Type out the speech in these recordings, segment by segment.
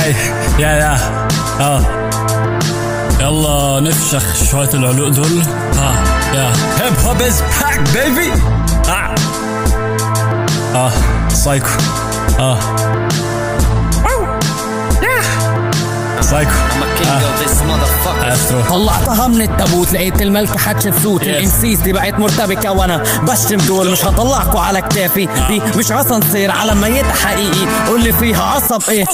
هاي يا يلا نفشخ شوية العلوق دول. يا هيب هوب از باك بيبي. سايكو. سايكو. طلعتها من التابوت لقيت الملكة حتشب صوت الانسيس دي بقت مرتبكة وانا بشتم دول مش هطلعكوا على كتافي. دي مش عصنصير على ميت حقيقي قولي فيها عصب ايه.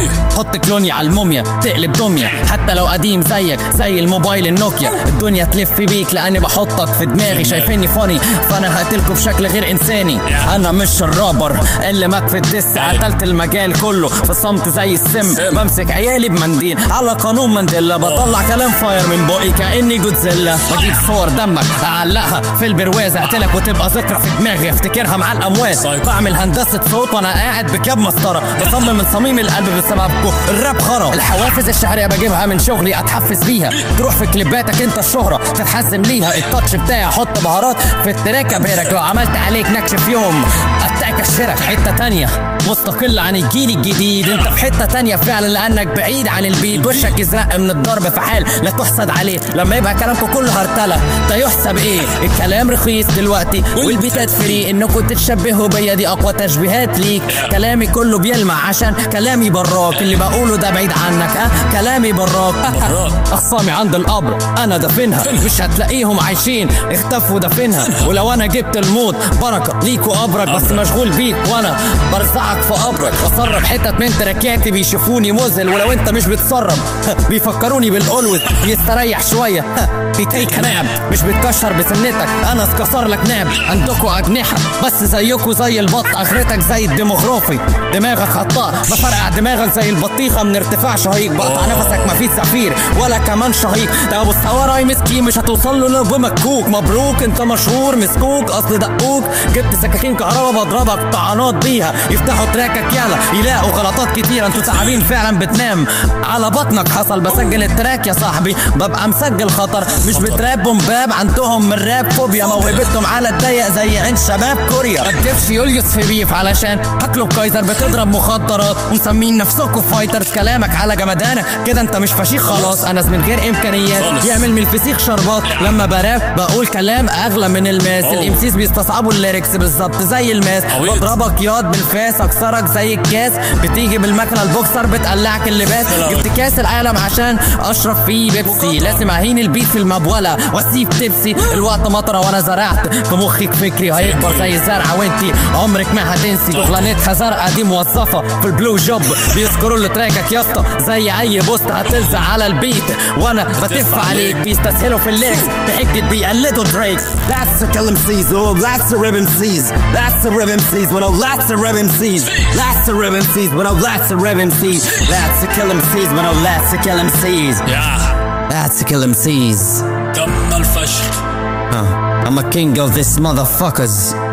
حط كلوني على الموميا تقلب دمية حتى لو قديم زيك زي الموبايل النوكيا. الدنيا تلف بيك لاني بحطك في دماغي شايفيني فاني فانا هقتلكوا بشكل غير انساني. انا مش الرابر اللي مات في الدس قتلت المجال كله في الصمت زي السم. بمسك عيالي بمنديل على قانون مانديلا بطلع كلام فاير من بقي كأني جودزيلا. بجيب صور دمك اعلقها في البرواز اقتلك وتبقى ذكرى في دماغي افتكرها مع الاموات. بعمل هندسة صوت وانا قاعد بكاب مسطرة بصمم من صميم القلب بسببكم الراب خرا. الحوافز الشهرية بجيبها من شغلي اتحفز بيها تروح في كليباتك انت الشهرة تتحزم ليها. التاتش بتاعي احط بهارات في التراك ابهرك لو عملت عليك نكش في يوم اتاك اشترك حتة تانية مستقل عن الجيل الجديد. انت في حتة تانية فعلا لانك بعيد عن البيت وشك يزرق من الضرب في حال لا تحسد عليه. لما يبقى كلامكم كله هرتلة ده يحسب ايه. الكلام رخيص دلوقتي والبيتات فري انكم تتشبهوا بيا دي اقوى تشبيهات ليك. كلامي كله بيلمع عشان كلامي براك اللي بقوله ده بعيد عنك كلامي براك. اخصامي عند القبر انا دفنها مش هتلاقيهم عايشين اختفوا دفنها. ولو انا جبت الموت بركة ليكوا قبرك بس مشغول بيك وانا برزعك في قبرك. بسرب حتت من تراكاتي بيشوفوني مذل ولو انت مش بتسرب بيفكروني بالأولوز يستريح شوية. بيتيك ناب مش بتكشر بسنتك انا اتكسر لك ناب. عندكوا اجنحة بس زيكوا زي البط اخرتك زي الديموغرافي دماغك خطاء بفرقع دماغك زي البطيخة من ارتفاع شهيق. بقطع نفسك مفيش زفير ولا كمان شهيق. ده ابو السواري مسكين مش هتوصل له لو بمكوك. مبروك انت مشهور مسكوك اصل دقوك. جبت سكاكين كهربا بضربك طعنات بيها يفتحوا تراكك يلا يلاقوا غلطات كتير. انتوا تعبين فعلا بتنام على بطنك حصل. بسجل التراك يا صاحبي ببقى مسجل خطر مش بتراب بومباب. عندهم من راب فوبيا موهبتهم على الضيق زي عين شباب كوريا. متدفش يوليوس في بيف علشان هاكلوا كايزر بتضرب مخدرات ومسمين نفسكوا فايترز. كلامك على جمدانك كده انت مش فشيخ خلاص. انا من غير امكانيات يعمل من الفسيخ شربات. لما براب بقول كلام اغلى من الماس. الامسيس بيستصعبوا الليركس بالظبط زي الماس. بضربك ياض بالفاس اكسرك زي الكاس. بتيجي بالمكنه البوكسر بتقلعك اللباس. جبت كاس العالم عشان اشرب فيه بيبسي. لازم اهين البيت في المبوله واسيب تبسي. الوقت مطره وانا زرعت في مخك فكري هيكبر زي الزرعه وانتي عمرك ما هتنسي. شغلانتها زرقاء دي موظفه في البلو جوب بيذكروا له تراكك يا اسطى زي اي بوست هتلزق على البيت وانا بتف عليك. بيستسهلوا في الليكس بحجه بيقلدوا دريكس. That's the kill MCs oh that's the rib MCs. That's the rib MCs when oh that's the rib MCs. That's the rib MCs when oh that's the rib MCs. That's the kill MCs when oh that's the kill MCs. That's the kill MCs. تم الفشل. I'm a king of this motherfuckers.